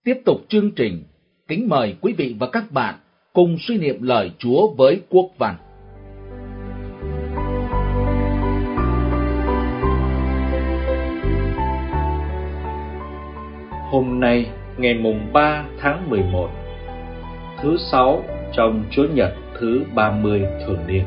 Tiếp tục chương trình, kính mời quý vị và các bạn cùng suy niệm lời Chúa với Quốc Văn. Hôm nay, ngày mùng 3 tháng 11, thứ 6 trong Chúa Nhật thứ 30 thường niên.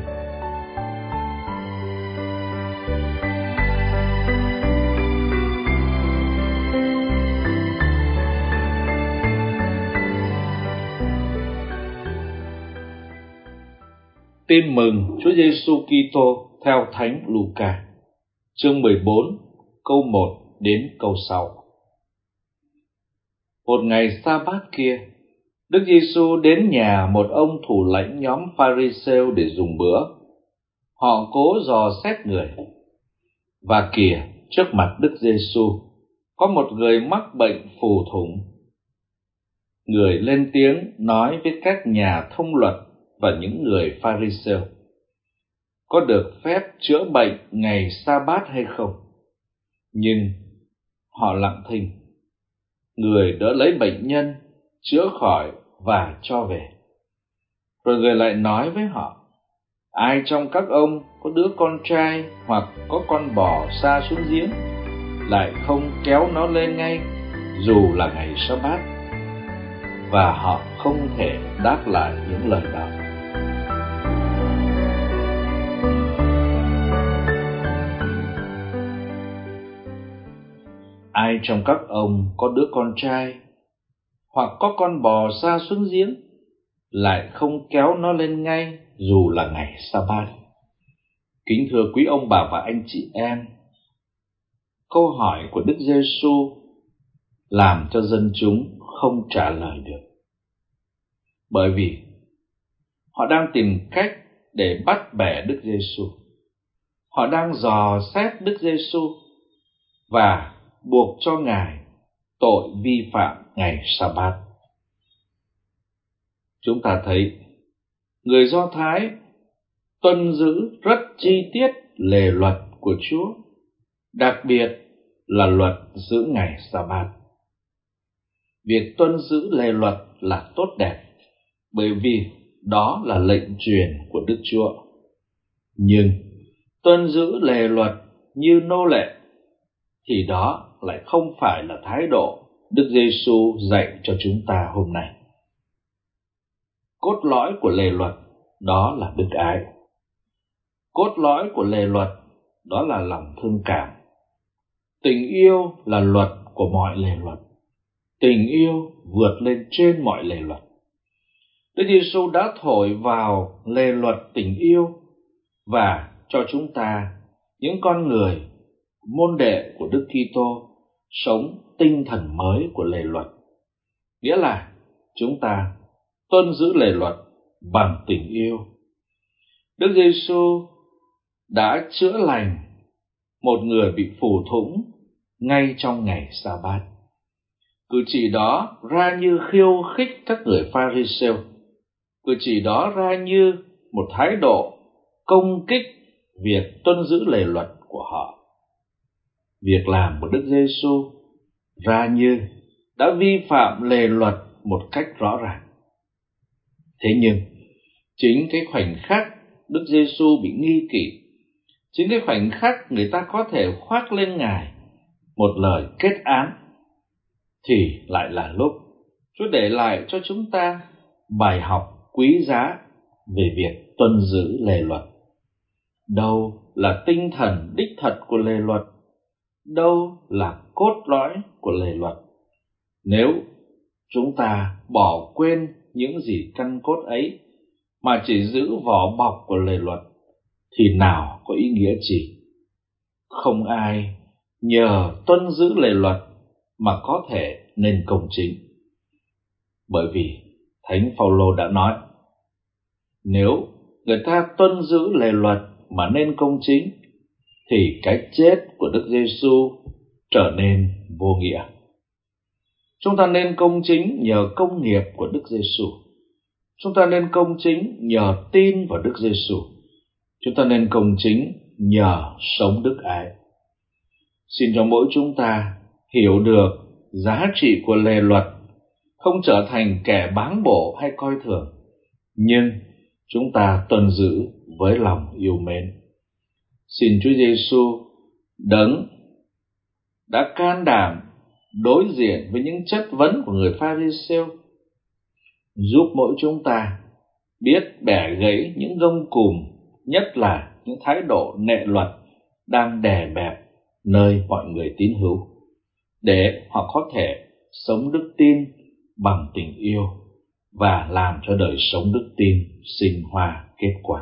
Tin mừng Chúa Giêsu Kitô theo Thánh Luca, chương 14, câu 1 đến câu 6. Một ngày sa-bát kia, Đức Giêsu đến nhà một ông thủ lãnh nhóm Pha-ri-sêu để dùng bữa. Họ cố dò xét người. Và kìa, trước mặt Đức Giêsu có một người mắc bệnh phù thủng. Người lên tiếng nói với các nhà thông luật và những người Pha-ri-sêu: có được phép chữa bệnh ngày sa-bát hay không? Nhưng họ lặng thinh. Người đỡ lấy bệnh nhân, chữa khỏi và cho về. Rồi người lại nói với họ: ai trong các ông có đứa con trai hoặc có con bò sa xuống giếng, lại không kéo nó lên ngay, dù là ngày sa-bát? Và họ không thể đáp lại những lời đó. Ai trong các ông có đứa con trai hoặc có con bò sa xuống giếng, lại không kéo nó lên ngay, dù là ngày sa-bát? Kính thưa quý ông bà và anh chị em, câu hỏi của Đức Giêsu làm cho dân chúng không trả lời được, bởi vì họ đang tìm cách để bắt bẻ Đức Giêsu. Họ đang dò xét Đức Giêsu và buộc cho Ngài tội vi phạm ngày sa-bát. Chúng ta thấy người Do Thái tuân giữ rất chi tiết lề luật của Chúa, đặc biệt là luật giữ ngày sa-bát. Việc tuân giữ lề luật là tốt đẹp, bởi vì đó là lệnh truyền của Đức Chúa. Nhưng tuân giữ lề luật như nô lệ thì đó lại không phải là thái độ Đức Giêsu dạy cho chúng ta hôm nay. Cốt lõi của lề luật đó là đức ái. Cốt lõi của lề luật đó là lòng thương cảm. Tình yêu là luật của mọi lề luật. Tình yêu vượt lên trên mọi lề luật. Đức Giêsu đã thổi vào lề luật tình yêu và cho chúng ta, những con người môn đệ của Đức Kitô, sống tinh thần mới của lề luật. Nghĩa là chúng ta tuân giữ lề luật bằng tình yêu. Đức Giêsu đã chữa lành một người bị phù thủng ngay trong ngày sa-bát. Cử chỉ đó ra như khiêu khích các người Pha-ri-sêu. Cử chỉ đó ra như một thái độ công kích việc tuân giữ lề luật của họ. Việc làm của Đức Giêsu ra như đã vi phạm lề luật một cách rõ ràng. Thế nhưng chính cái khoảnh khắc Đức Giêsu bị nghi kỵ, chính cái khoảnh khắc người ta có thể khoác lên Ngài một lời kết án, thì lại là lúc Chúa để lại cho chúng ta bài học quý giá về việc tuân giữ lề luật. Đâu là tinh thần đích thật của lề luật? Đâu là cốt lõi của lề luật? Nếu chúng ta bỏ quên những gì căn cốt ấy mà chỉ giữ vỏ bọc của lề luật, thì nào có ý nghĩa gì? Không ai nhờ tuân giữ lề luật mà có thể nên công chính. Bởi vì Thánh Phaolô đã nói, nếu người ta tuân giữ lề luật mà nên công chính, thì cái chết của Đức Giêsu trở nên vô nghĩa. Chúng ta nên công chính nhờ công nghiệp của Đức Giêsu. Chúng ta nên công chính nhờ tin vào Đức Giêsu. Chúng ta nên công chính nhờ sống đức ái. Xin cho mỗi chúng ta hiểu được giá trị của lề luật không trở thành kẻ báng bổ hay coi thường, nhưng chúng ta tuân giữ với lòng yêu mến. Xin Chúa Giêsu Đấng đã can đảm đối diện với những chất vấn của người Pha-ri-siêu, giúp mỗi chúng ta biết bẻ gãy những gông cùm, nhất là những thái độ nệ luật đang đè bẹp nơi mọi người tín hữu, để họ có thể sống đức tin bằng tình yêu và làm cho đời sống đức tin sinh hoa kết quả.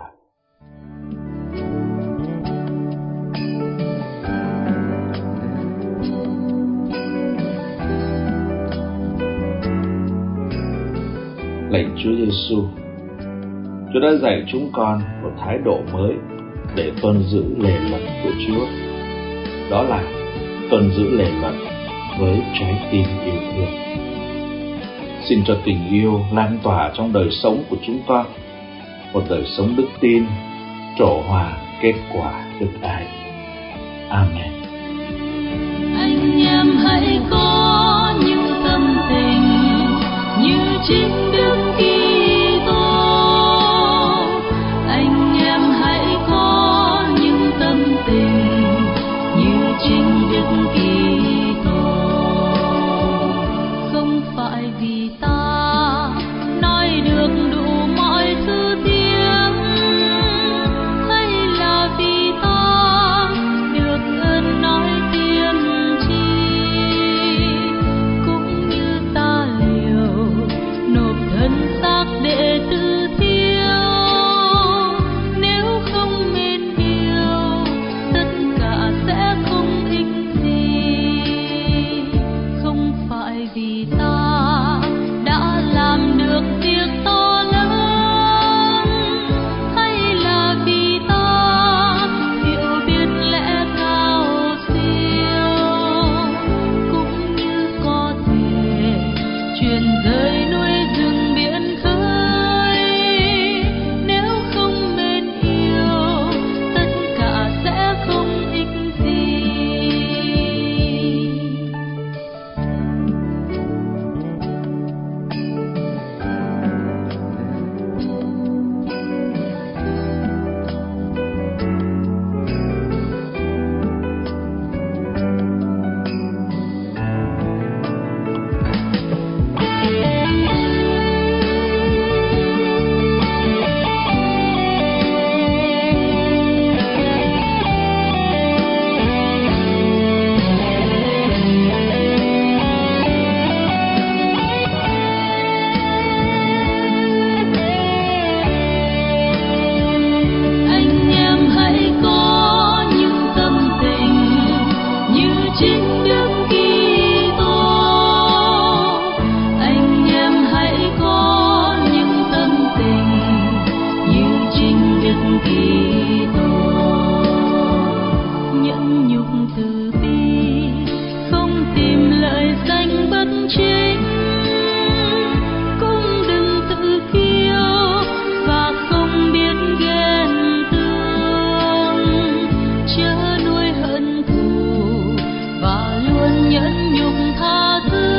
Lạy Chúa Giêsu, Chúa đã dạy chúng con một thái độ mới để tuân giữ lề luật của Chúa. Đó là tuân giữ lề luật với trái tim yêu thương. Xin cho tình yêu lan tỏa trong đời sống của chúng con, một đời sống đức tin, trổ hòa kết quả đức ái. Amen. Anh em hãy có những tâm tình như chính Đức Kitô. Anh em hãy có những tâm tình như chính Đức Kitô. Không phải vì ta nói được đủ mọi thứ tiếng, hay là vì ta được ơn nói tiên tri, cũng như ta liều nộp thân xác để tự thiêu. Nếu không mến yêu, tất cả sẽ không ích gì. Không phải vì ta đã làm được việc to lớn, hay là vì ta hiểu biết lẽ cao siêu, cũng như có thể truyền rơi núi rừng biển khơi. Nếu không mến yêu, tất cả sẽ không ích gì. Anh em hãy có những tâm tình như chính Đức Kitô. Anh em hãy có những tâm tình như chính Đức Kitô. Nhẫn nhục từ bi, không tìm lợi danh bất chính, cũng đừng tự kiêu và không biết ghen tương. Chớ nuôi hận thù và luôn nhẫn nhục tha thứ.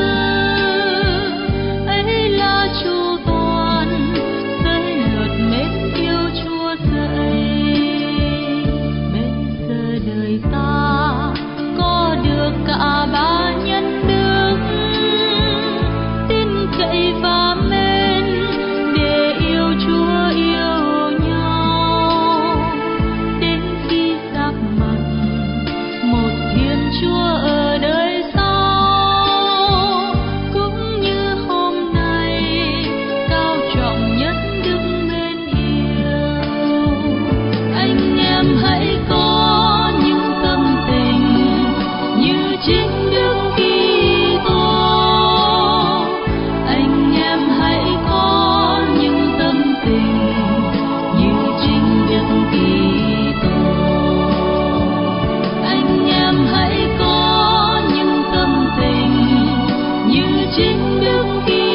Ấy là chu toàn giới luật mến yêu Chúa dạy. Bây giờ đời ta có được cả ba nhân đức, tin cậy và mến, để yêu Chúa yêu nhau. Đến khi gặp mặt một Thiên Chúa ở đời sau, cũng như hôm nay cao trọng nhất đức mến yêu. Anh em hãy có những tâm tình như chính Đức Kitô. Anh em hãy có những tâm tình như chính Đức Kitô. Anh em hãy có những tâm tình như chính Đức Kitô.